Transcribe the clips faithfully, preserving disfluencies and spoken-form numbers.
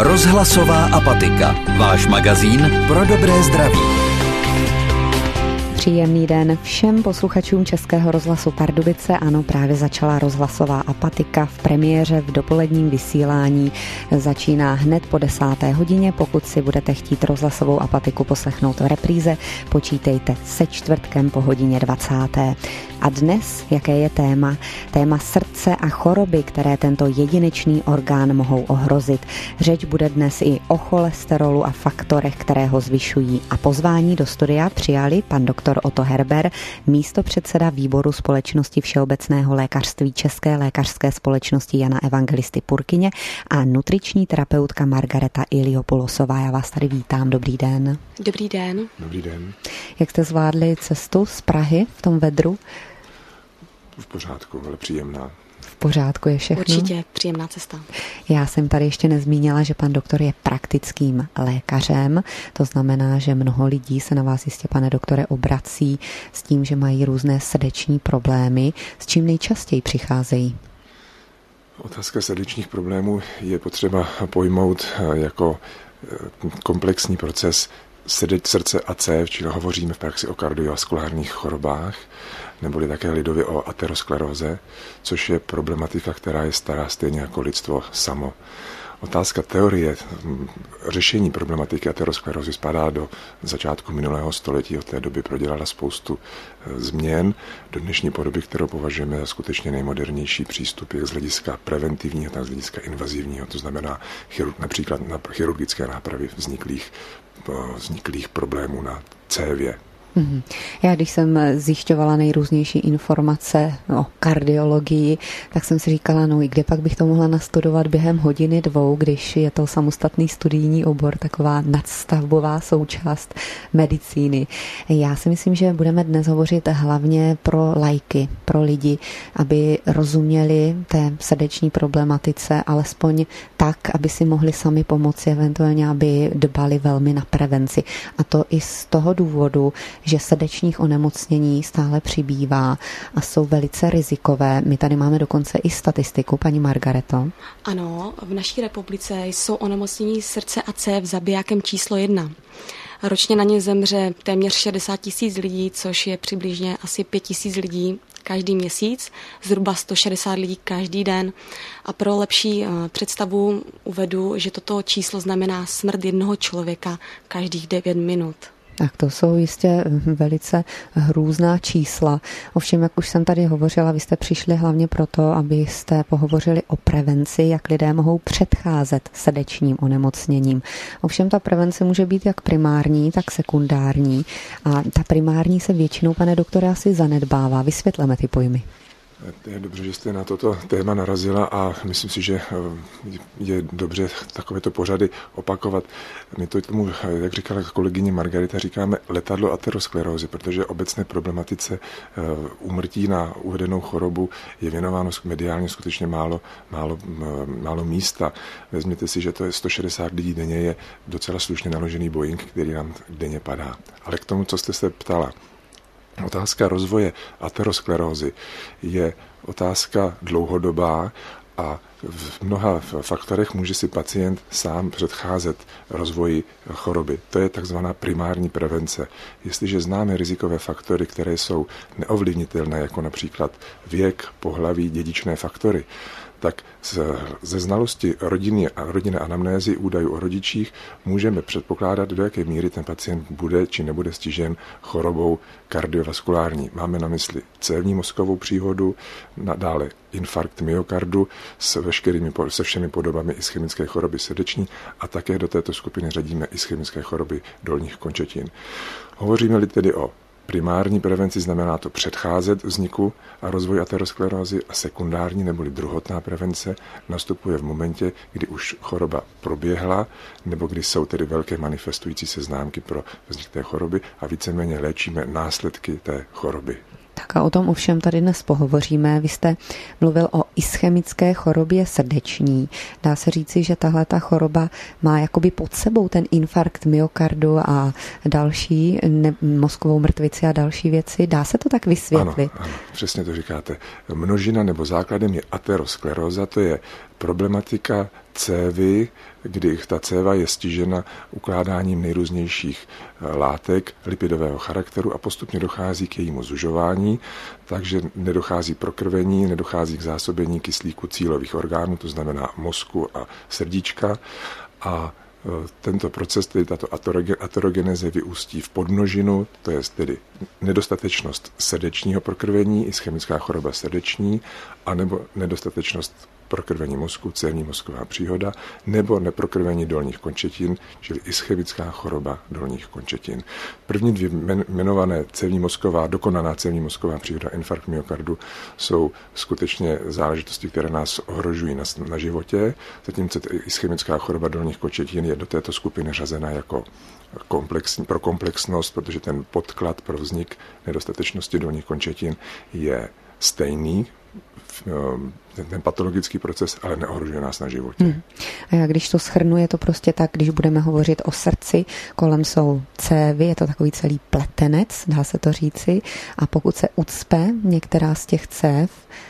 Rozhlasová apatika. Váš magazín pro dobré zdraví. Příjemný den všem posluchačům Českého rozhlasu Pardubice. Ano, právě začala rozhlasová apatika v premiéře v dopoledním vysílání. Začíná hned po desáté hodině. Pokud si budete chtít rozhlasovou apatiku poslechnout v repríze, počítejte se čtvrtkem po hodině dvacáté. A dnes, jaké je téma? Téma srdce a choroby, které tento jedinečný orgán mohou ohrozit. Řeč bude dnes i o cholesterolu a faktorech, které ho zvyšují. A pozvání do studia přijali pan doktor Otto Herber, místopředseda výboru Společnosti všeobecného lékařství České lékařské společnosti Jana Evangelisty Purkyně a nutriční terapeutka Margareta Iliopulosová. Já vás tady vítám. Dobrý den. Dobrý den. Dobrý den. Jak jste zvládli cestu z Prahy v tom vedru? V pořádku, ale příjemná. V pořádku je všechno? Určitě příjemná cesta. Já jsem tady ještě nezmínila, že pan doktor je praktickým lékařem. To znamená, že mnoho lidí se na vás jistě, pane doktore, obrací s tím, že mají různé srdeční problémy. S čím nejčastěji přicházejí? Otázka srdečních problémů je potřeba pojmout jako komplexní proces srdce a cév, čili hovoříme v praxi o kardiovaskulárních chorobách, neboli také lidově o ateroskleróze, což je problematika, která je stará stejně jako lidstvo samo. Otázka teorie řešení problematiky aterosklerózy spadá do začátku minulého století. Od té doby prodělala spoustu změn do dnešní podoby, kterou považujeme za skutečně nejmodernější přístup jak z hlediska preventivního, tak z hlediska invazivního. To znamená například na chirurgické nápravy vzniklých, vzniklých problémů na cévě. Já když jsem zjišťovala nejrůznější informace o kardiologii, tak jsem si říkala, no i kde pak bych to mohla nastudovat během hodiny dvou, když je to samostatný studijní obor, taková nadstavbová součást medicíny. Já si myslím, že budeme dnes hovořit hlavně pro laiky, pro lidi, aby rozuměli té srdeční problematice, alespoň tak, aby si mohli sami pomoci, eventuálně aby dbali velmi na prevenci. A to i z toho důvodu, že srdečních onemocnění stále přibývá a jsou velice rizikové. My tady máme dokonce i statistiku, paní Margareto. Ano, v naší republice jsou onemocnění srdce a cév zabijákem číslo jedna. Ročně na ně zemře téměř šedesát tisíc lidí, což je přibližně asi pět tisíc lidí každý měsíc, zhruba sto šedesát lidí každý den. A pro lepší představu uvedu, že toto číslo znamená smrt jednoho člověka každých devět minut. Tak to jsou jistě velice hrůzná čísla. Ovšem, jak už jsem tady hovořila, vy jste přišli hlavně proto, abyste pohovořili o prevenci, jak lidé mohou předcházet srdečním onemocněním. Ovšem, ta prevence může být jak primární, tak sekundární. A ta primární se většinou, pane doktore, asi zanedbává. Vysvětleme ty pojmy. Je dobře, že jste na toto téma narazila a myslím si, že je dobře takovéto pořady opakovat. My to tomu, jak říkala kolegyně Margarita, říkáme letadlo aterosklerózy, protože obecné problematice úmrtí na uvedenou chorobu je věnováno mediálně skutečně málo, málo, málo místa. Vezměte si, že to je sto šedesát lidí denně, je docela slušně naložený Boeing, který nám denně padá. Ale k tomu, co jste se ptala, otázka rozvoje aterosklerózy je otázka dlouhodobá a v mnoha faktorech může si pacient sám předcházet rozvoji choroby. To je takzvaná primární prevence. Jestliže známe rizikové faktory, které jsou neovlivnitelné, jako například věk, pohlaví, dědičné faktory, tak ze znalosti rodiny a rodinné anamnézy údajů o rodičích můžeme předpokládat, do jaké míry ten pacient bude či nebude stižen chorobou kardiovaskulární. Máme na mysli cévní mozkovou příhodu, nadále infarkt myokardu s veškerými, se všemi podobami ischemické choroby srdeční a také do této skupiny řadíme ischemické choroby dolních končetin. Hovoříme-li tedy o primární prevenci, znamená to předcházet vzniku a rozvoji aterosklerózy, a sekundární neboli druhotná prevence nastupuje v momentě, kdy už choroba proběhla nebo kdy jsou tedy velké manifestující se známky pro vznik té choroby a víceméně léčíme následky té choroby. Tak a o tom ovšem tady dnes pohovoříme. Vy jste mluvil o ischemické chorobě srdeční. Dá se říci, že tahle ta choroba má jakoby pod sebou ten infarkt myokardu a další ne, mozkovou mrtvici a další věci. Dá se to tak vysvětlit? Ano, ano, přesně to říkáte. Množina nebo základem je ateroskleróza, to je problematika cévy kdy ta céva je stižena ukládáním nejrůznějších látek lipidového charakteru a postupně dochází k jejímu zužování, takže nedochází prokrvení, nedochází k zásobení kyslíku cílových orgánů, to znamená mozku a srdíčka, a tento proces, tedy tato aterogeneze, vyústí v podmnožinu, to je tedy nedostatečnost srdečního prokrvení, ischemická choroba srdeční, anebo nedostatečnost prokrvení mozku, cévní mozková příhoda, nebo neprokrvení dolních končetin, čili ischemická choroba dolních končetin. První dvě jmenované cévní mozková, dokonaná cévní mozková příhoda, infarkt myokardu, jsou skutečně záležitosti, které nás ohrožují na, na životě, zatímco ischemická choroba dolních končetin je do této skupiny řazena jako komplexní, pro komplexnost, protože ten podklad pro vznik nedostatečnosti dolních končetin je stejný, ten, ten patologický proces, ale neohrožuje nás na životě. Hmm. A já když to shrnu, je to prostě tak, když budeme hovořit o srdci, kolem jsou cévy, je to takový celý pletenec, dá se to říci, a pokud se ucpe některá z těch cév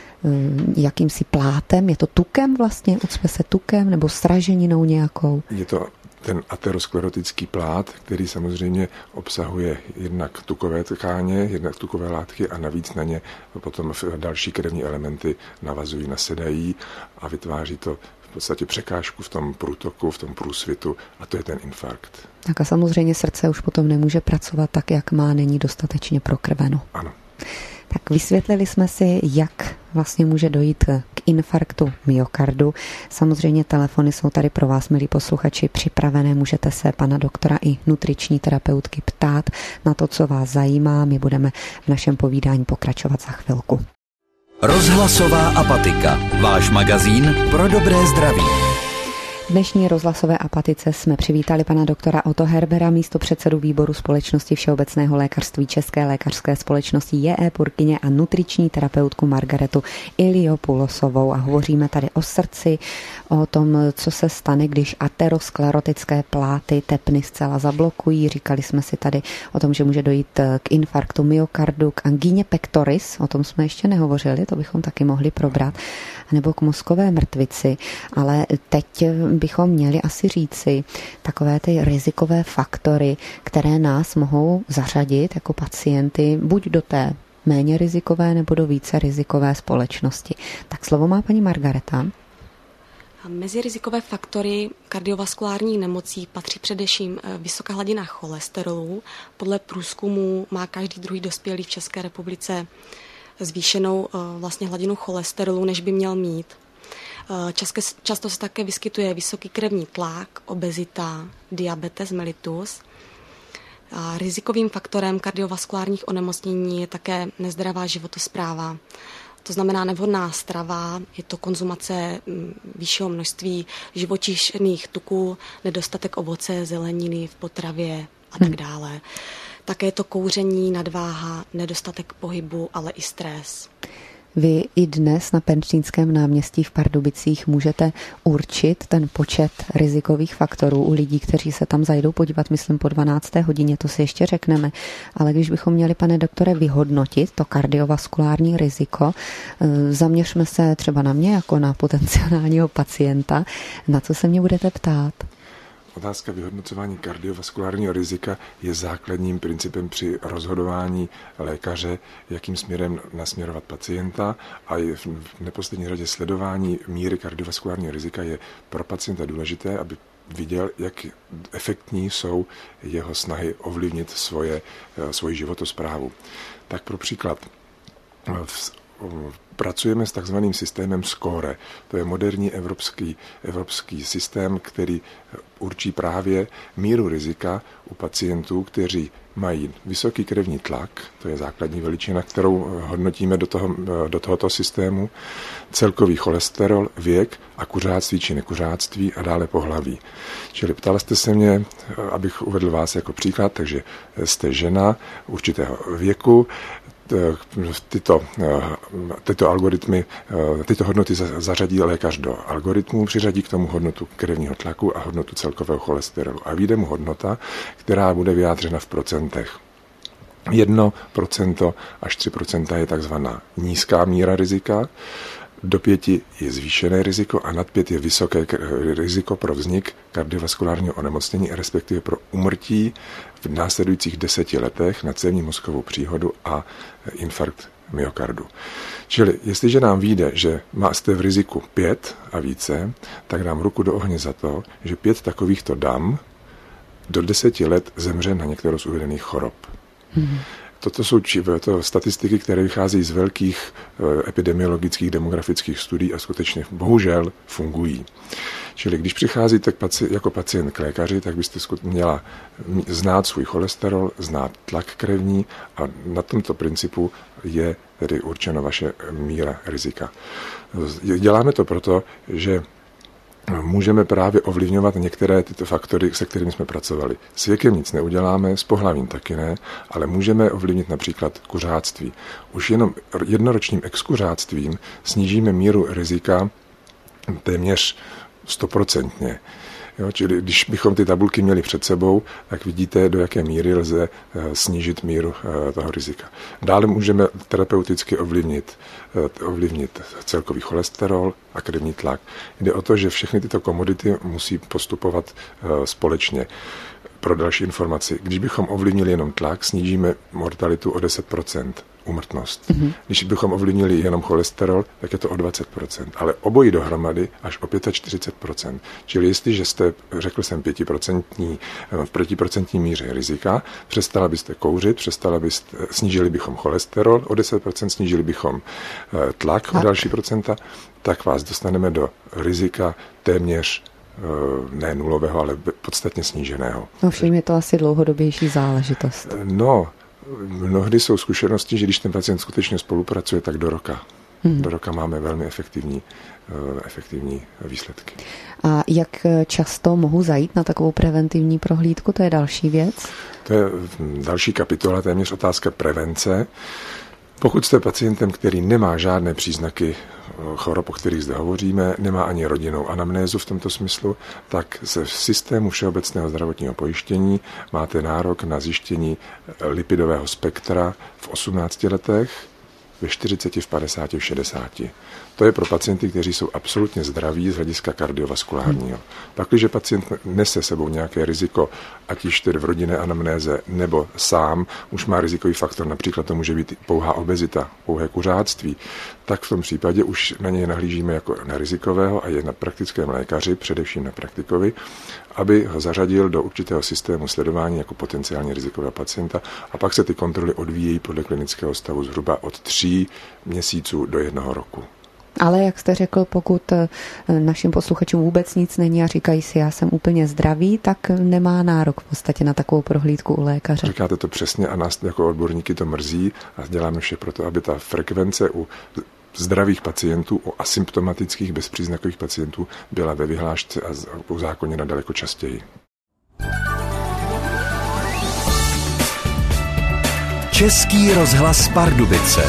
jakýmsi plátem, je to tukem vlastně, ucpe se tukem nebo sraženinou nějakou? Je to ten aterosklerotický plát, který samozřejmě obsahuje jednak tukové tkáně, jednak tukové látky a navíc na ně potom další krevní elementy navazují, nasedají a vytváří to v podstatě překážku v tom průtoku, v tom průsvitu, a to je ten infarkt. Tak a samozřejmě srdce už potom nemůže pracovat tak, jak má, není dostatečně prokrveno. Ano. Tak vysvětlili jsme si, jak vlastně může dojít k infarktu myokardu. Samozřejmě telefony jsou tady pro vás, milí posluchači, připravené. Můžete se pana doktora i nutriční terapeutky ptát na to, co vás zajímá. My budeme v našem povídání pokračovat za chvilku. Rozhlasová apatika. Váš magazín pro dobré zdraví. V dnešní rozhlasové apatice jsme přivítali pana doktora Otto Herbera, místopředsedu výboru Společnosti všeobecného lékařství České lékařské společnosti J E Purkyně a nutriční terapeutku Margaretu Iliopulosovou. A hovoříme tady o srdci, o tom, co se stane, když aterosklerotické pláty tepny zcela zablokují. Říkali jsme si tady o tom, že může dojít k infarktu myokardu, k angíně pectoris, o tom jsme ještě nehovořili, to bychom taky mohli probrat, nebo k mozkové mrtvici. Ale teď bychom měli asi říci takové ty rizikové faktory, které nás mohou zařadit jako pacienty buď do té méně rizikové nebo do více rizikové společnosti. Tak slovo má paní Margareta. Mezi rizikové faktory kardiovaskulárních nemocí patří především vysoká hladina cholesterolu. Podle průzkumu má každý druhý dospělý v České republice zvýšenou vlastně hladinu cholesterolu, než by měl mít. Často se také vyskytuje vysoký krevní tlak, obezita, diabetes mellitus. A rizikovým faktorem kardiovaskulárních onemocnění je také nezdravá životospráva. To znamená nevhodná strava, je to konzumace vyššího množství živočišných tuků, nedostatek ovoce, zeleniny v potravě a tak dále. Také je to kouření, nadváha, nedostatek pohybu, ale i stres. Vy i dnes na Penštínském náměstí v Pardubicích můžete určit ten počet rizikových faktorů u lidí, kteří se tam zajdou podívat, myslím po dvanácté hodině, to si ještě řekneme. Ale když bychom měli, pane doktore, vyhodnotit to kardiovaskulární riziko, zaměřme se třeba na mě jako na potenciálního pacienta. Na co se mě budete ptát? Otázka vyhodnocování kardiovaskulárního rizika je základním principem při rozhodování lékaře, jakým směrem nasměrovat pacienta, a je v neposlední řadě sledování míry kardiovaskulárního rizika je pro pacienta důležité, aby viděl, jak efektní jsou jeho snahy ovlivnit svoje, svoji životosprávu. Tak pro příklad, v pracujeme s takzvaným systémem SCORE. To je moderní evropský, evropský systém, který určí právě míru rizika u pacientů, kteří mají vysoký krevní tlak, to je základní veličina, kterou hodnotíme do, toho, do tohoto systému, celkový cholesterol, věk a kuřáctví či nekuřáctví a dále pohlaví. Čili ptala jste se mě, abych uvedl vás jako příklad, takže jste žena určitého věku, Tyto, tyto algoritmy, tyto hodnoty zařadí lékař do algoritmů, přiřadí k tomu hodnotu krevního tlaku a hodnotu celkového cholesterolu. A vyjde mu hodnota, která bude vyjádřena v procentech. jedno procento až tři procenta je takzvaná nízká míra rizika, do pěti je zvýšené riziko a nad pět je vysoké riziko pro vznik kardiovaskulárního onemocnění, respektive pro úmrtí v následujících deseti letech na cévní mozkovou příhodu a infarkt myokardu. Čili jestliže nám vyjde, že jste v riziku pět a více, tak dám ruku do ohně za to, že pět takovýchto dam do deseti let zemře na některou z uvedených chorob. Mm-hmm. Toto jsou to statistiky, které vycházejí z velkých epidemiologických demografických studií a skutečně bohužel fungují. Čili když přicházíte jako pacient k lékaři, tak byste měla znát svůj cholesterol, znát tlak krevní a na tomto principu je tedy určeno vaše míra rizika. Děláme to proto, že můžeme právě ovlivňovat některé tyto faktory, se kterými jsme pracovali. S věkem nic neuděláme, s pohlavím taky ne, ale můžeme ovlivnit například kuřáctví. Už jenom jednoročním exkuřáctvím snížíme míru rizika téměř stoprocentně. Jo, čili když bychom ty tabulky měli před sebou, tak vidíte, do jaké míry lze snížit míru toho rizika. Dále můžeme terapeuticky ovlivnit, ovlivnit celkový cholesterol a krevní tlak. Jde o to, že všechny tyto komodity musí postupovat společně. Pro další informaci, když bychom ovlivnili jenom tlak, snížíme mortalitu o deset procent. Úmrtnost. Mm-hmm. Když bychom ovlivnili jenom cholesterol, tak je to o dvacet procent, ale obojí dohromady až o čtyřicet pět procent. Čili jestliže jste, řekl jsem, pětiprocentní, v pětiprocentní míře rizika, přestala byste kouřit, přestala byste, snížili bychom cholesterol o deset procent, snížili bychom tlak o další procenta, tak vás dostaneme do rizika téměř ne nulového, ale podstatně sníženého. No všem je to asi dlouhodobější záležitost. No, mnohdy jsou zkušenosti, že když ten pacient skutečně spolupracuje, tak do roka. Hmm. Do roka máme velmi efektivní, efektivní výsledky. A jak často mohu zajít na takovou preventivní prohlídku? To je další věc? To je další kapitola, téměř otázka prevence. Pokud jste pacientem, který nemá žádné příznaky chorob, o kterých zde hovoříme, nemá ani rodinnou anamnézu v tomto smyslu, tak ze systému všeobecného zdravotního pojištění máte nárok na zjištění lipidového spektra v osmnácti letech, ve čtyřiceti, v padesáti, v šedesáti. To je pro pacienty, kteří jsou absolutně zdraví z hlediska kardiovaskulárního. Pak, když pacient nese sebou nějaké riziko, ať již tedy v rodinné anamnéze nebo sám, už má rizikový faktor, například to může být pouhá obezita, pouhé kuřáctví, tak v tom případě už na něj nahlížíme jako na rizikového a je na praktickém lékaři, především na praktikovi, aby ho zařadil do určitého systému sledování jako potenciálně rizikového pacienta a pak se ty kontroly odvíjejí podle klinického stavu zhruba od tří měsíců do jednoho roku. Ale jak jste řekl, pokud našim posluchačům vůbec nic není a říkají si, já jsem úplně zdravý, tak nemá nárok v podstatě na takovou prohlídku u lékaře. Říkáte to přesně a nás jako odborníky to mrzí a děláme vše pro to, aby ta frekvence u zdravých pacientů, u asymptomatických bezpříznakových pacientů byla ve vyhlášce a uzákoněna daleko častěji. Český rozhlas Pardubice.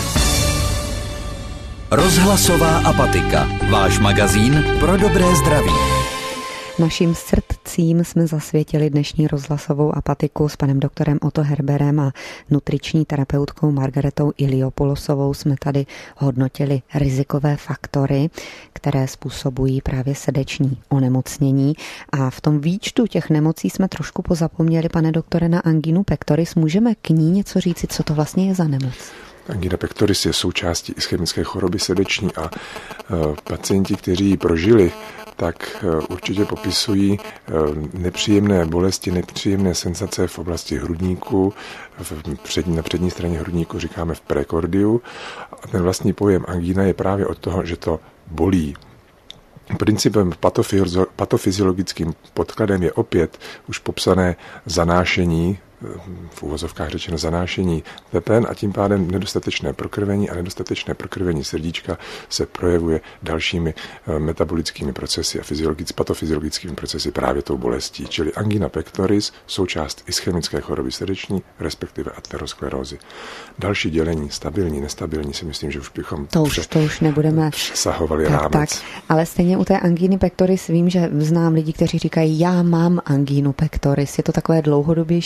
Rozhlasová apatika. Váš magazín pro dobré zdraví. Naším srdcím jsme zasvětili dnešní rozhlasovou apatiku s panem doktorem Otto Herberem a nutriční terapeutkou Margaretou Iliopulosovou. Jsme tady hodnotili rizikové faktory, které způsobují právě srdeční onemocnění. A v tom výčtu těch nemocí jsme trošku pozapomněli, pane doktore, na anginu pectoris. Můžeme k ní něco říci, co to vlastně je za nemoc? Angina pectoris je součástí ischemické choroby srdeční a pacienti, kteří ji prožili, tak určitě popisují nepříjemné bolesti, nepříjemné senzace v oblasti hrudníku, v přední, na přední straně hrudníku říkáme v prekordiu. A ten vlastní pojem angina je právě od toho, že to bolí. Principem patofyziologickým podkladem je opět už popsané zanášení, v uvozovkách řečeno zanášení tepen a tím pádem nedostatečné prokrvení a nedostatečné prokrvení srdíčka se projevuje dalšími metabolickými procesy a patofyziologickými procesy právě tou bolestí. Čili angina pectoris, součást ischemické choroby srdeční, respektive aterosklerózy. Další dělení, stabilní, nestabilní, si myslím, že už bychom to už, to už nebudeme přesahovali tak, rámec. Tak. Ale stejně u té anginy pectoris vím, že znám lidi, kteří říkají, já mám angínu pectoris. Je to takové dlouhodobější onemocnění?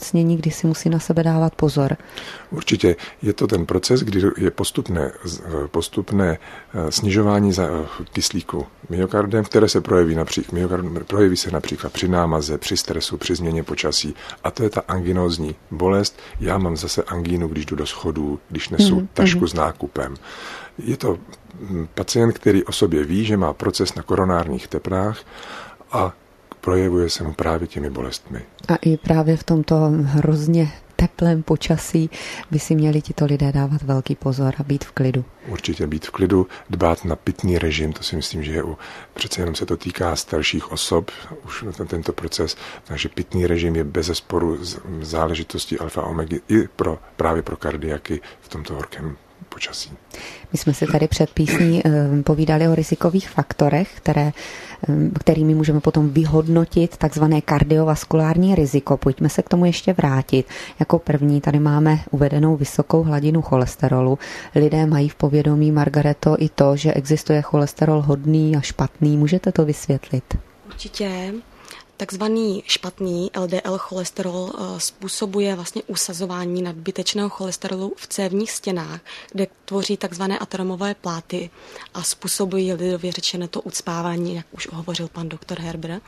onemocnění, kdy si musí na sebe dávat pozor? Určitě. Je to ten proces, kdy je postupné, postupné snižování kyslíku myokardem, které se projeví, například, projeví se například při námaze, při stresu, při změně počasí. A to je ta anginózní bolest. Já mám zase angínu, když jdu do schodů, když nesu mm, tašku mm. s nákupem. Je to pacient, který o sobě ví, že má proces na koronárních teplách a projevuje se mu právě těmi bolestmi. A i právě v tomto hrozně teplém počasí by si měli tito lidé dávat velký pozor a být v klidu. Určitě být v klidu, dbát na pitný režim, to si myslím, že je u, přece jenom se to týká starších osob, už tento proces, takže pitný režim je bezesporu záležitostí alfa omegy i pro, právě pro kardiaky v tomto horkém počasí. My jsme si tady před písní povídali o rizikových faktorech, které, kterými můžeme potom vyhodnotit takzvané kardiovaskulární riziko. Pojďme se k tomu ještě vrátit. Jako první tady máme uvedenou vysokou hladinu cholesterolu. Lidé mají v povědomí, Margareto, i to, že existuje cholesterol hodný a špatný. Můžete to vysvětlit? Určitě. Takzvaný špatný L D L cholesterol způsobuje vlastně usazování nadbytečného cholesterolu v cévních stěnách, kde tvoří takzvané ateromové pláty a způsobují lidově řečeno to ucpávání, jak už hovořil pan doktor Herber.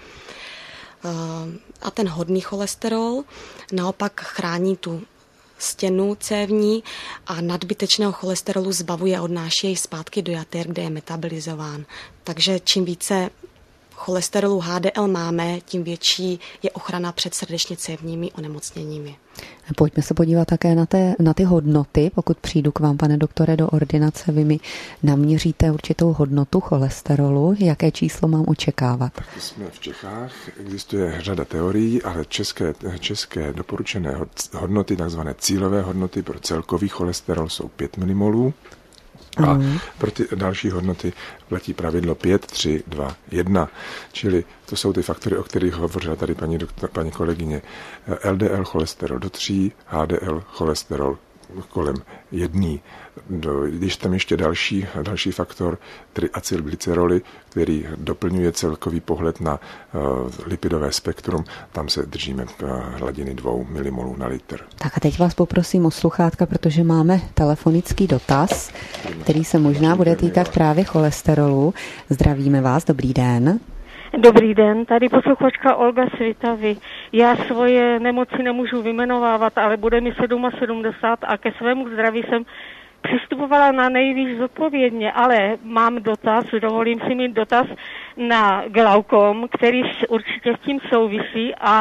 A ten hodný cholesterol naopak chrání tu stěnu cévní a nadbytečného cholesterolu zbavuje a odnáší jej zpátky do jater, kde je metabolizován. Takže čím více cholesterolu H D L máme, tím větší je ochrana před srdečně cévními onemocněními. Pojďme se podívat také na, té, na ty hodnoty. Pokud přijdu k vám, pane doktore, do ordinace, vy mi naměříte určitou hodnotu cholesterolu. Jaké číslo mám očekávat? Tak jsme v Čechách, existuje řada teorií, ale české, české doporučené hodnoty, takzvané cílové hodnoty pro celkový cholesterol jsou pět milimolů. A mm. pro ty další hodnoty platí pravidlo pět, tři, dva, jedna. Čili to jsou ty faktory, o kterých hovořila tady paní, doktor, paní kolegyně. L D L cholesterol do tří, H D L cholesterol kolem jedný. Do, když tam ještě další, další faktor, tedy acylglyceroly, který doplňuje celkový pohled na uh, lipidové spektrum, tam se držíme uh, hladiny dvou milimolů na litr. Tak a teď vás poprosím o sluchátka, protože máme telefonický dotaz, který se možná bude týkat právě cholesterolu. Zdravíme vás, dobrý den. Dobrý den, tady posluchačka Olga Svitavy. Já svoje nemoci nemůžu vymenovávat, ale bude mi sedmdesát sedm a ke svému zdraví jsem přistupovala na nejvíc zodpovědně, ale mám dotaz, dovolím si mít dotaz na glaukom, který určitě s tím souvisí a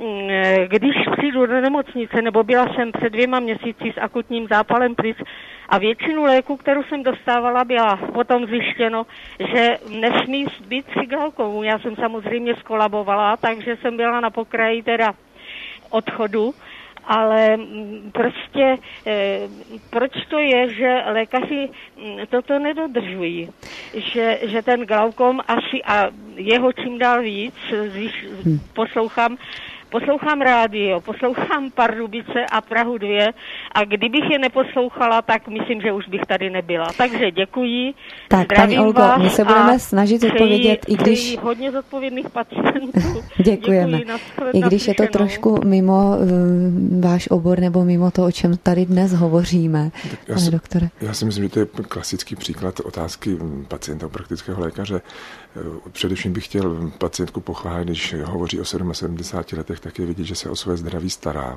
když přijdu do nemocnice, nebo byla jsem před dvěma měsíci s akutním zápalem plic a většinu léků, kterou jsem dostávala, byla potom zjištěno, že nesmí být při glaukomu. Já jsem samozřejmě skolabovala, takže jsem byla na pokraji teda odchodu. Ale prostě e, proč to je, že lékaři toto nedodržují? Že, že ten glaukom asi a jeho čím dál víc, zvíš, poslouchám, poslouchám rádio, poslouchám Pardubice a Prahu dvě a kdybych je neposlouchala, tak myslím, že už bych tady nebyla. Takže děkuji. Tak, paní Olgo, my se budeme snažit odpovědět, i když... hodně zodpovědných pacientů. Děkujeme. Děkuji, I když je to trošku mimo uh, váš obor nebo mimo to, o čem tady dnes hovoříme, já pane si, doktore. Já si myslím, že to je klasický příklad otázky pacienta u praktického lékaře. Především bych chtěl pacientku pochválit, když hovoří o sedmdesáti sedmi letech, tak je vidět, že se o své zdraví stará.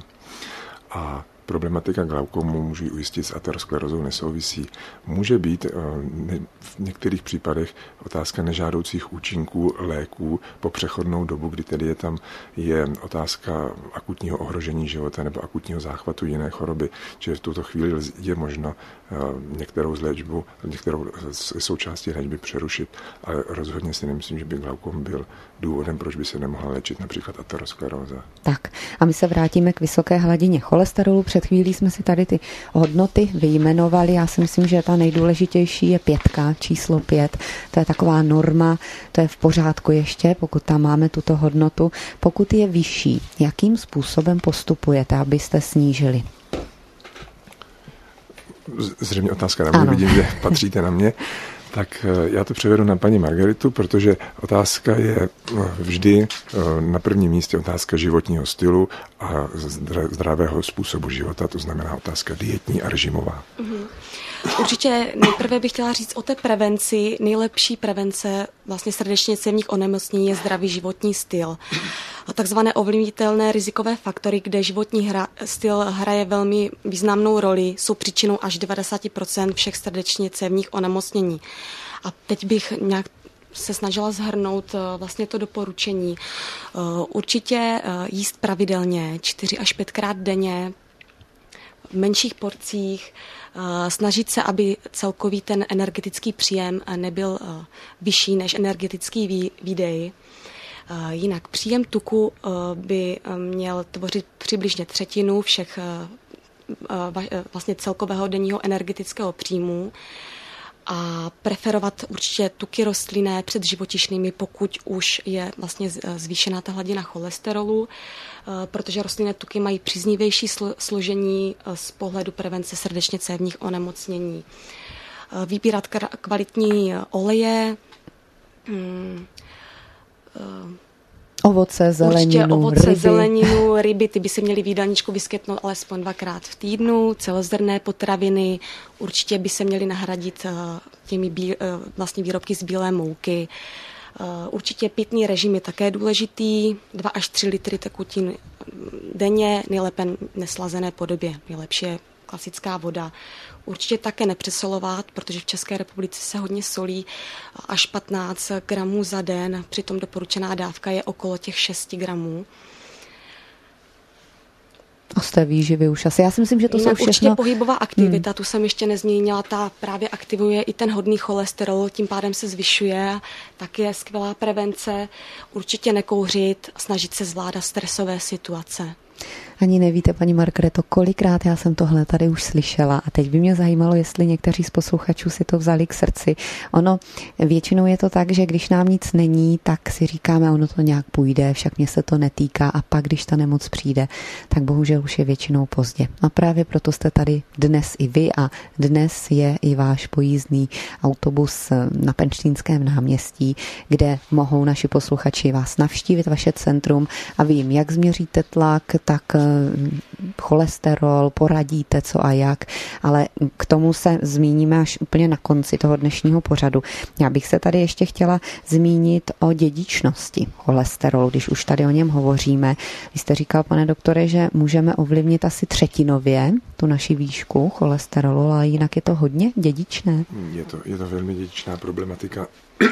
A problematika glaukomu, můžu ji ujistit, s aterosklerózou nesouvisí. Může být v některých případech otázka nežádoucích účinků léků po přechodnou dobu, kdy tedy je tam je otázka akutního ohrožení života nebo akutního záchvatu jiné choroby, že v tuto chvíli je možno některou z léčbu, některou z součástí léčby přerušit, ale rozhodně si nemyslím, že by glaukom byl důvodem, proč by se nemohla léčit například ateroskleróza. Tak a my se vrátíme k vysoké hladině cholesterolu. Před chvílí jsme si tady ty hodnoty vyjmenovali. Já si myslím, že ta nejdůležitější je pětka, číslo pět. To je taková norma, to je v pořádku ještě, pokud tam máme tuto hodnotu. Pokud je vyšší, jakým způsobem postupujete, abyste snížili? Zřejmě otázka na mě, vidím, že patříte na mě. Tak já to převedu na paní Margaritu, protože otázka je vždy na prvním místě otázka životního stylu a zdravého způsobu života, to znamená otázka dietní a režimová. Mm-hmm. Určitě nejprve bych chtěla říct o té prevenci. Nejlepší prevence vlastně srdečně cévních onemocnění je zdravý životní styl. A takzvané ovlivnitelné rizikové faktory, kde životní hra, styl hraje velmi významnou roli, jsou příčinou až devadesát procent všech srdečně cévních onemocnění. A teď bych nějak se snažila shrnout vlastně to doporučení. Určitě jíst pravidelně čtyři až pětkrát denně, v menších porcích, snažit se, aby celkový ten energetický příjem nebyl vyšší než energetický výdej. Jinak příjem tuku by měl tvořit přibližně třetinu všech vlastně celkového denního energetického příjmu a preferovat určitě tuky rostlinné před živočišnými, pokud už je vlastně zvýšená ta hladina cholesterolu, protože rostlinné tuky mají příznivější složení z pohledu prevence srdečně cévních onemocnění. Vybírat kvalitní oleje, ovoce, zeleninu, určitě ovoce, ryby. zeleninu, ryby, ty by se měly v jídelníčku vyskytnout alespoň dvakrát v týdnu, celozrnné potraviny, určitě by se měly nahradit těmi bí, vlastně výrobky z bílé mouky. Určitě pitný režim je také důležitý, dva až tři litry tekutin denně, nejlépe neslazené podobě, nejlepší je klasická voda. Určitě také nepřesolovat, protože v České republice se hodně solí, až patnáct gramů za den, přitom doporučená dávka je okolo těch šest gramů. A z té výživy už asi. Já si myslím, že to no, jsou všechno... Určitě pohybová aktivita, hmm. tu jsem ještě nezmínila, ta právě aktivuje i ten hodný cholesterol, tím pádem se zvyšuje, tak je skvělá prevence. Určitě nekouřit, snažit se zvládat stresové situace. Ani nevíte, paní Margareto, kolikrát já jsem tohle tady už slyšela a teď by mě zajímalo, jestli někteří z posluchačů si to vzali k srdci. Ono, většinou je to tak, že když nám nic není, tak si říkáme, ono to nějak půjde, však mě se to netýká a pak, když ta nemoc přijde, tak bohužel už je většinou pozdě. A právě proto jste tady dnes i vy a dnes je i váš pojízdný autobus na Penštínském náměstí, kde mohou naši posluchači vás navštívit, vaše centrum a vy jim jak změříte tlak, tak cholesterol, poradíte co a jak, ale k tomu se zmíníme až úplně na konci toho dnešního pořadu. Já bych se tady ještě chtěla zmínit o dědičnosti cholesterolu, když už tady o něm hovoříme. Vy jste říkal, pane doktore, že můžeme ovlivnit asi třetinově tu naši výšku cholesterolu, ale jinak je to hodně dědičné. Je to, je to velmi dědičná problematika.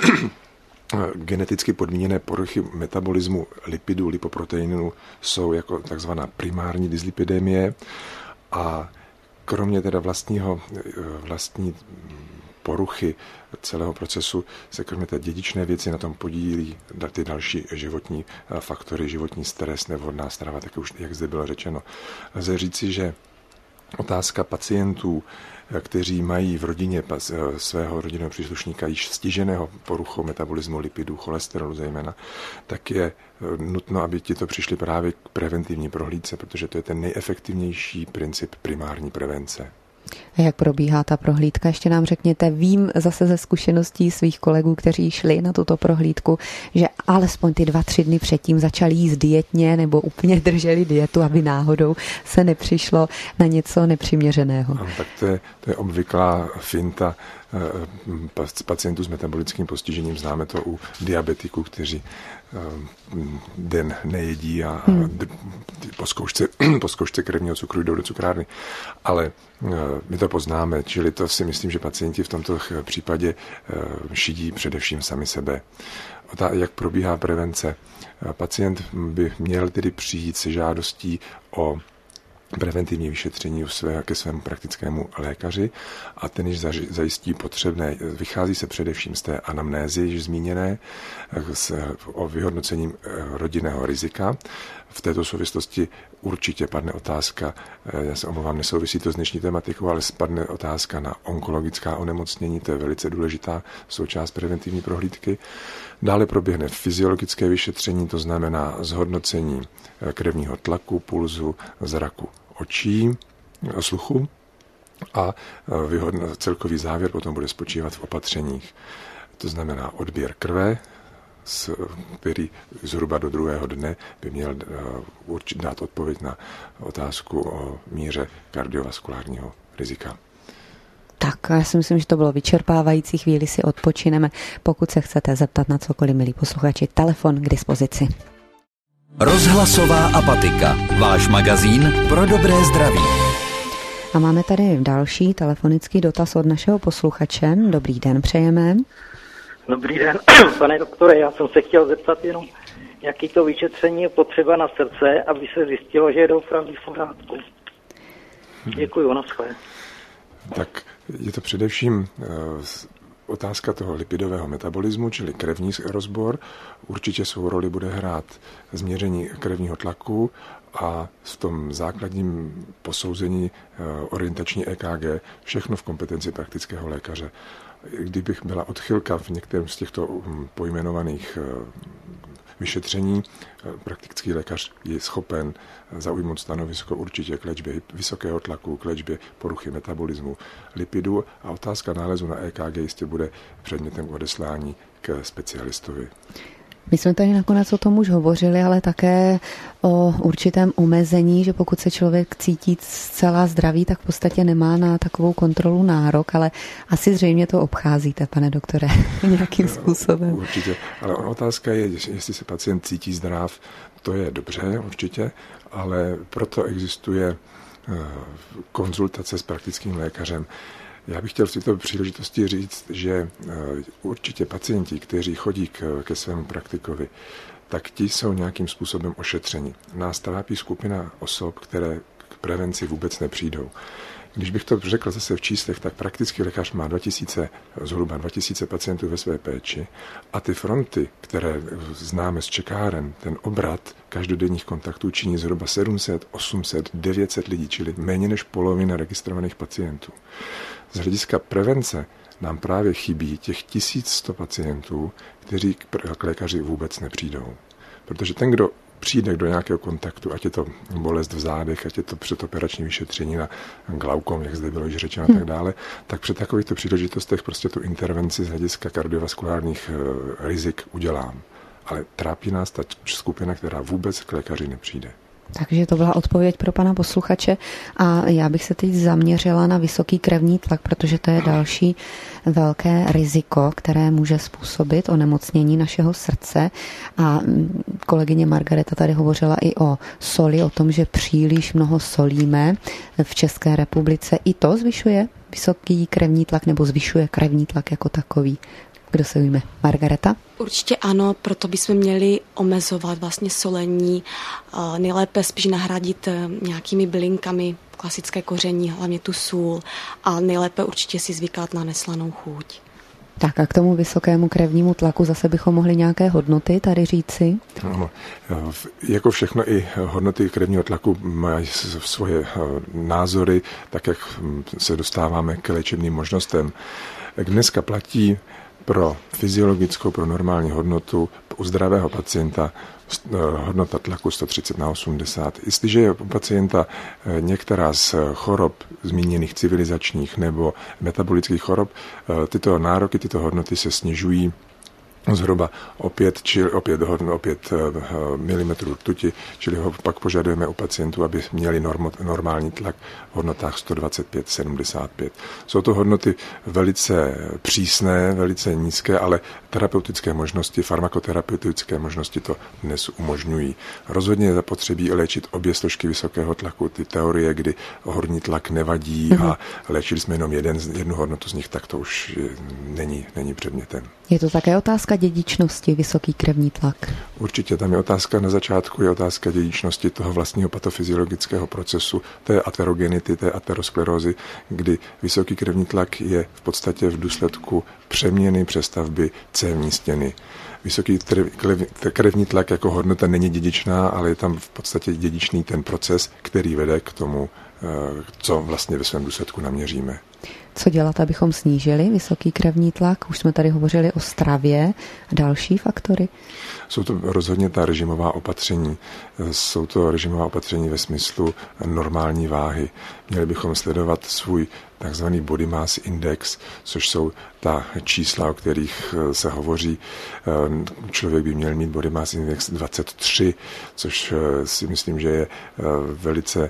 Geneticky podmíněné poruchy metabolismu lipidů, lipoproteinů jsou jako takzvaná primární dyslipidemie a kromě teda vlastního, vlastní poruchy celého procesu se kromě té dědičné věci na tom podílí ty další životní faktory, životní stres, nevhodná strava, tak už, jak zde bylo řečeno. Lze říci, že otázka pacientů, kteří mají v rodině svého rodinného příslušníka již stiženého poruchou metabolismu lipidů, cholesterolu zejména, tak je nutno, aby ti to přišli právě k preventivní prohlídce, protože to je ten nejefektivnější princip primární prevence. A jak probíhá ta prohlídka? Ještě nám řekněte, vím zase ze zkušeností svých kolegů, kteří šli na tuto prohlídku, že alespoň ty dva, tři dny předtím začali jíst dietně nebo úplně drželi dietu, aby náhodou se nepřišlo na něco nepřiměřeného. No, tak to je, to je obvyklá finta pacientů s metabolickým postižením. Známe to u diabetiků, kteří den nejedí a hmm. po zkoušce, po zkoušce krevního cukru jdou do cukrárny. Ale my to poznáme, čili to si myslím, že pacienti v tomto případě šidí především sami sebe. Jak probíhá prevence? Pacient by měl tedy přijít se žádostí o preventivní vyšetření své, ke svému praktickému lékaři a ten již zajistí potřebné. Vychází se především z té anamnézy, již zmíněné, s, o vyhodnocením rodinného rizika. V této souvislosti určitě padne otázka, já se omlouvám, nesouvisí to s dnešní tematikou, ale spadne otázka na onkologická onemocnění, to je velice důležitá součást preventivní prohlídky. Dále proběhne fyziologické vyšetření, to znamená zhodnocení krevního tlaku, pulzu, zraku, očí, sluchu. A vyhodno, celkový závěr potom bude spočívat v opatřeních. To znamená odběr krve, který zhruba do druhého dne by měl dát odpověď na otázku o míře kardiovaskulárního rizika. Tak, já si myslím, že to bylo vyčerpávající. Chvíli si odpočineme. Pokud se chcete zeptat na cokoliv, milí posluchači, telefon k dispozici. Rozhlasová apatika. Váš magazín pro dobré zdraví. A máme tady další telefonický dotaz od našeho posluchače. Dobrý den, přejeme. Dobrý den, pane doktore, já jsem se chtěl zeptat jenom, jaký to vyšetření je potřeba na srdce, aby se zjistilo, že je doopravdy v pořádku. Děkuju, naschle. Tak je to především uh, otázka toho lipidového metabolismu, čili krevní rozbor. Určitě svou roli bude hrát změření krevního tlaku a v tom základním posouzení uh, orientační E K G, všechno v kompetenci praktického lékaře. Kdybych byla odchylka v některém z těchto pojmenovaných vyšetření, praktický lékař je schopen zaujmout stanovisko určitě k léčbě vysokého tlaku, k léčbě poruchy metabolismu lipidu a otázka nálezu na E K G jistě bude předmětem odeslání k specialistovi. My jsme tady nakonec o tom už hovořili, ale také o určitém omezení, že pokud se člověk cítí zcela zdravý, tak v podstatě nemá na takovou kontrolu nárok, ale asi zřejmě to obcházíte, pane doktore, nějakým způsobem. Určitě, ale otázka je, jestli se pacient cítí zdrav, to je dobře určitě, ale proto existuje konzultace s praktickým lékařem. Já bych chtěl v této příležitosti říct, že určitě pacienti, kteří chodí k, ke svému praktikovi, tak ti jsou nějakým způsobem ošetřeni. Nás trápí skupina osob, které k prevenci vůbec nepřijdou. Když bych to řekl zase v číslech, tak praktický lékař má dva tisíce, zhruba dva tisíce pacientů ve své péči a ty fronty, které známe z čekáren, ten obrat každodenních kontaktů činí zhruba sedm set, osm set, devět set lidí, čili méně než polovina registrovaných pacientů. Z hlediska prevence nám právě chybí těch tisíc sto pacientů, kteří k lékaři vůbec nepřijdou. Protože ten, kdo přijde do nějakého kontaktu, ať je to bolest v zádech, ať je to předoperační vyšetření na glaukom, jak zde bylo již řečeno a tak dále, tak při takovýchto příležitostech prostě tu intervenci z hlediska kardiovaskulárních rizik udělám. Ale trápí nás ta skupina, která vůbec k lékaři nepřijde. Takže to byla odpověď pro pana posluchače a já bych se teď zaměřila na vysoký krevní tlak, protože to je další velké riziko, které může způsobit onemocnění našeho srdce. A kolegyně Margareta tady hovořila i o soli, o tom, že příliš mnoho solíme v České republice. I to zvyšuje vysoký krevní tlak nebo zvyšuje krevní tlak jako takový. Kdo se ujme? Margareta? Určitě ano, proto bychom měli omezovat vlastně solení, nejlépe spíš nahradit nějakými bylinkami, klasické koření, hlavně tu sůl a nejlépe určitě si zvykat na neslanou chuť. Tak a k tomu vysokému krevnímu tlaku zase bychom mohli nějaké hodnoty tady říci? No, jako všechno i hodnoty krevního tlaku mají svoje názory, tak jak se dostáváme k léčebným možnostem. Dneska platí pro fyziologickou, pro normální hodnotu u zdravého pacienta hodnota tlaku sto třicet na osmdesát. Jestliže je u pacienta některá z chorob zmíněných civilizačních nebo metabolických chorob, tyto nároky, tyto hodnoty se snižují zhruba o pět, či, o pět, o pět milimetrů rtuti, čili ho pak požadujeme u pacientů, aby měli normo, normální tlak v hodnotách sto dvacet pět sedmdesát pět. Jsou to hodnoty velice přísné, velice nízké, ale terapeutické možnosti, farmakoterapeutické možnosti to dnes umožňují. Rozhodně je zapotřebí léčit obě složky vysokého tlaku. Ty teorie, kdy horní tlak nevadí mm-hmm. a léčili jsme jenom jeden, jednu hodnotu z nich, tak to už není, není předmětem. Je to také otázka dědičnosti, vysoký krevní tlak? Určitě, tam je otázka na začátku, je otázka dědičnosti toho vlastního patofyziologického procesu, té aterogenity, té aterosklerózy, kdy vysoký krevní tlak je v podstatě v důsledku přeměny, přestavby cévní stěny. Vysoký krevní tlak jako hodnota není dědičná, ale je tam v podstatě dědičný ten proces, který vede k tomu, co vlastně ve svém důsledku naměříme. Co dělat, abychom snížili vysoký krevní tlak? Už jsme tady hovořili o stravě a další faktory. Jsou to rozhodně ta režimová opatření. Jsou to režimová opatření ve smyslu normální váhy. Měli bychom sledovat svůj takzvaný body mass index, což jsou ta čísla, o kterých se hovoří. Člověk by měl mít body mass index dvacet tři, což si myslím, že je velice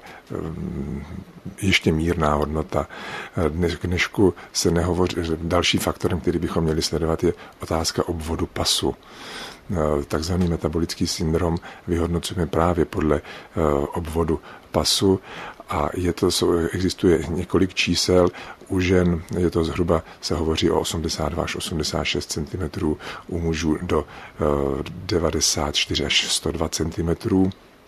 ještě mírná hodnota. Dnes, k dnešku se nehovoří, další faktorem, který bychom měli sledovat, je otázka obvodu pasu. Takzvaný metabolický syndrom vyhodnocujeme právě podle obvodu pasu a je to, existuje několik čísel. U žen je to zhruba, se hovoří o osmdesát dva až osmdesát šest centimetrů, u mužů do devadesát čtyři až sto dva centimetrů.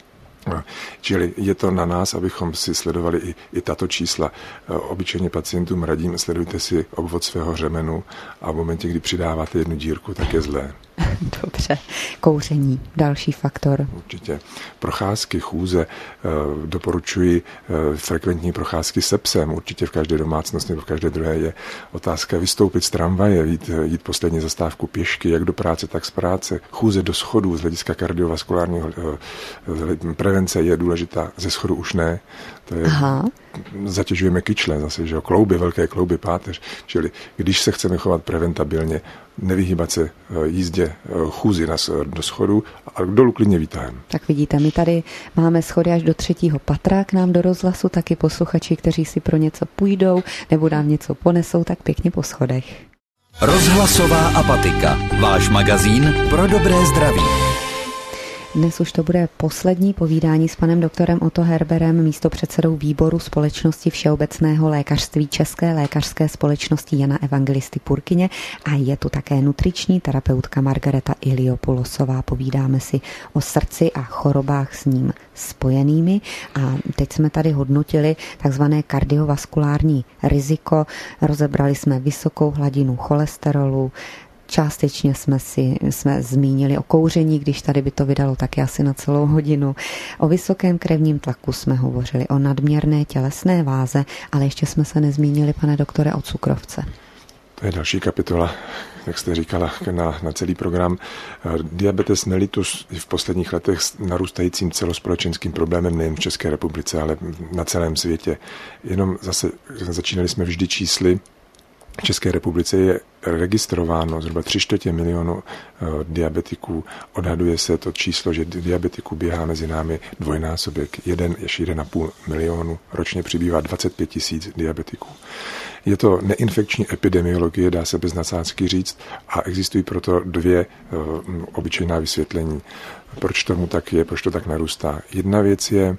Čili je to na nás, abychom si sledovali i, i tato čísla. Obyčejně pacientům radím, sledujte si obvod svého řemenu a v momentě, kdy přidáváte jednu dírku, tak je zlé. Dobře. Kouření, další faktor. Určitě. Procházky, chůze, doporučuji frekventní procházky se psem. Určitě v každé domácnosti nebo v každé druhé je otázka vystoupit z tramvaje, jít, jít poslední zastávku pěšky, jak do práce, tak z práce. Chůze do schodů z hlediska kardiovaskulárního prevence je důležitá, ze schodu už ne. To je, Aha. Zatěžujeme kyčle zase, že jo, klouby, velké klouby, páteř. Čili když se chceme chovat preventabilně, nevyhýbat se jízdě chůzi do schodu a dolů klidně výtahem. Tak vidíte, my tady máme schody až do třetího patra k nám do rozhlasu, taky posluchači, kteří si pro něco půjdou nebo nám něco ponesou, tak pěkně po schodech. Rozhlasová apatika. Váš magazín pro dobré zdraví. Dnes už to bude poslední povídání s panem doktorem Otto Herberem, místopředsedou výboru Společnosti všeobecného lékařství České lékařské společnosti Jana Evangelisty Purkyně a je tu také nutriční terapeutka Margareta Iliopulosová. Povídáme si o srdci a chorobách s ním spojenými a teď jsme tady hodnotili takzvané kardiovaskulární riziko, rozebrali jsme vysokou hladinu cholesterolu, částečně jsme si jsme zmínili o kouření, když tady by to vydalo taky asi na celou hodinu. O vysokém krevním tlaku jsme hovořili, o nadměrné tělesné váze, ale ještě jsme se nezmínili, pane doktore, o cukrovce. To je další kapitola, jak jste říkala, na, na celý program. Diabetes mellitus je v posledních letech narůstajícím celospolečenským problémem nejen v České republice, ale na celém světě. Jenom zase začínali jsme vždy čísly. V České republice je registrováno zhruba tři čtvrtě milionu diabetiků. Odhaduje se to číslo, že diabetiků běhá mezi námi dvojnásobek, jeden až jeden a půl milionu. Ročně přibývá dvacet pět tisíc diabetiků. Je to neinfekční epidemiologie, dá se bez nadsázky říct, a existují proto dvě uh, obyčejná vysvětlení. Proč tomu tak je, proč to tak narůstá. Jedna věc je,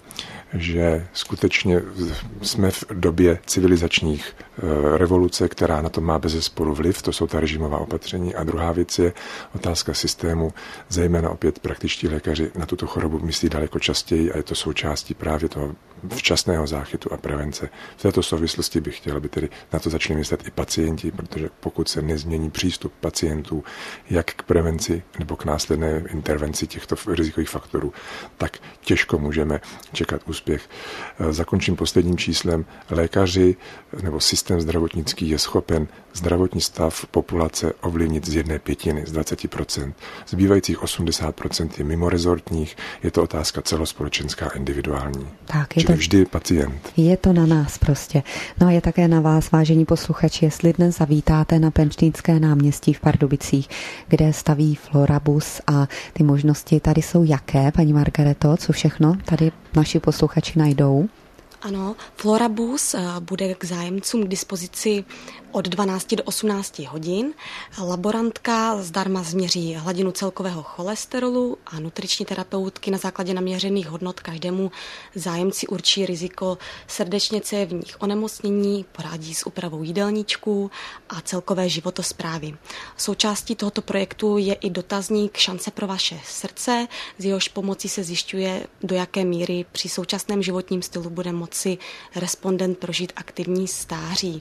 že skutečně jsme v době civilizačních uh, revoluce, která na to má bezesporu vliv, to jsou ta režimová opatření. A druhá věc je otázka systému, zejména opět praktičtí lékaři na tuto chorobu myslí daleko častěji a je to součástí právě toho včasného záchytu a prevence. V této souvislosti bych chtěl, aby tedy na to začali myslet i pacienti, protože pokud se nezmění přístup pacientů jak k prevenci nebo k následné intervenci těchto rizikových faktorů, tak těžko můžeme čekat úspěch. Zakončím posledním číslem. Lékaři nebo systém zdravotnický je schopen zdravotní stav populace ovlivnit z jedné pětiny, z dvacet procent. Zbývajících osmdesát procent je mimorezortních, je to otázka celospolečenská, individuální. Tak, je Čili to, vždy pacient. Je to na nás prostě. No a je také na vás, vážení posluchači, jestli dnes zavítáte na Penštýnské náměstí v Pardubicích, kde staví Florabus a ty možnosti tady jsou jaké, paní Margareto, co všechno tady naši posluchači najdou? Ano, Florabus bude k zájemcům k dispozici od dvanácti do osmnácti hodin. Laborantka zdarma změří hladinu celkového cholesterolu a nutriční terapeutky na základě naměřených hodnot každému zájemci určí riziko srdečně cévních onemocnění, poradí s úpravou jídelníčků a celkové životosprávy. Součástí tohoto projektu je i dotazník Šance pro vaše srdce, z jehož pomocí se zjišťuje, do jaké míry při současném životním stylu bude moci respondent prožít aktivní stáří.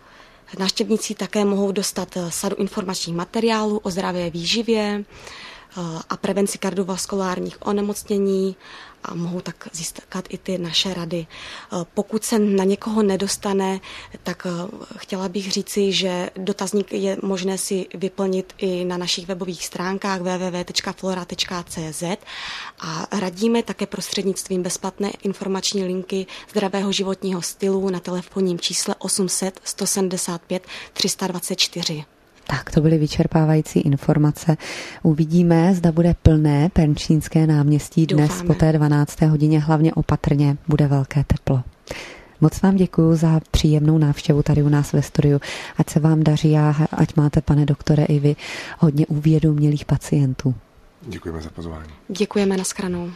Návštěvníci také mohou dostat sadu informačních materiálů o zdravé výživě, a prevenci kardiovaskulárních onemocnění a mohou tak získat i ty naše rady. Pokud se na někoho nedostane, tak chtěla bych říci, že dotazník je možné si vyplnit i na našich webových stránkách w w w tečka flora tečka c z a radíme také prostřednictvím bezplatné informační linky zdravého životního stylu na telefonním čísle osm set sto sedmdesát pět tři sta dvacet čtyři. Tak to byly vyčerpávající informace. Uvidíme, zda bude plné Pernštínské náměstí dnes. Doufáme. Po té dvanácté hodině, hlavně opatrně, bude velké teplo. Moc vám děkuji za příjemnou návštěvu tady u nás ve studiu. Ať se vám daří a ať máte, pane doktore, i vy hodně uvědomělých pacientů. Děkujeme za pozvání. Děkujeme, nashledanou.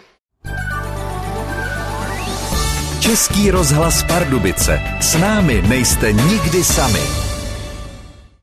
Český rozhlas Pardubice. S námi nejste nikdy sami.